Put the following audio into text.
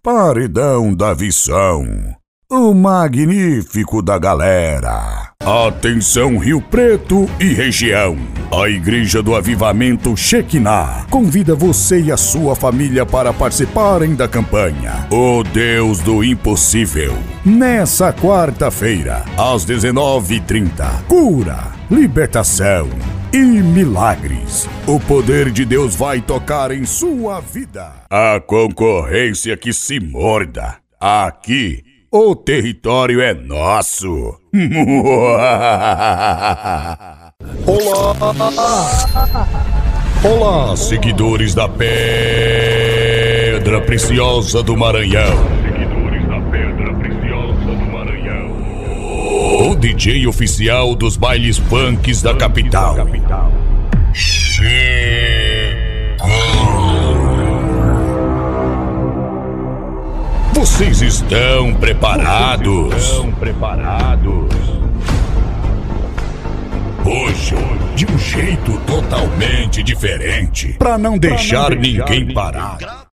Paredão da Vição, o magnífico da galera. Atenção Rio Preto e região. A Igreja do Avivamento Shekinah convida você e a sua família para participarem da campanha O Deus do Impossível. Nessa quarta-feira, às 19h30, cura, libertação e milagres. O poder de Deus vai tocar em sua vida. A concorrência que se morda. Aqui, o território é nosso. Olá, seguidores da Pedra Preciosa do Maranhão. O DJ oficial dos bailes punks da capital. Vocês estão preparados? Hoje, de um jeito totalmente diferente, para não deixar ninguém parar.